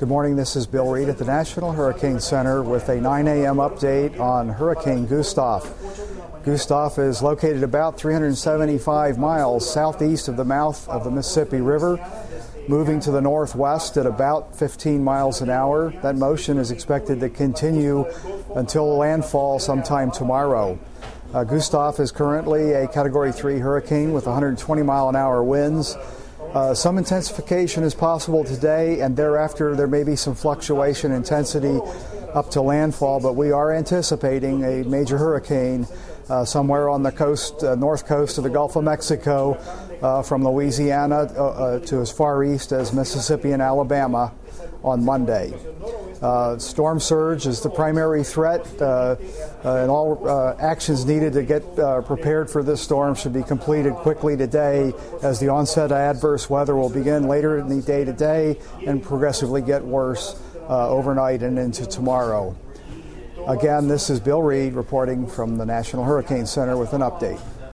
Good morning, this is Bill Reed at the National Hurricane Center with a 9 a.m. update on Hurricane Gustav. Gustav is located about 375 miles southeast of the mouth of the Mississippi River, moving to the northwest at about 15 miles an hour. That motion is expected to continue until landfall sometime tomorrow. Gustav is currently a Category 3 hurricane with 120 mile an hour winds. Some intensification is possible today, and thereafter there may be some fluctuation intensity up to landfall, but we are anticipating a major hurricane somewhere on the coast, north coast of the Gulf of Mexico, from Louisiana to as far east as Mississippi and Alabama on Monday. Storm surge is the primary threat, and all actions needed to get prepared for this storm should be completed quickly today, as the onset of adverse weather will begin later in the day today and progressively get worse overnight and into tomorrow. Again, this is Bill Reed reporting from the National Hurricane Center with an update.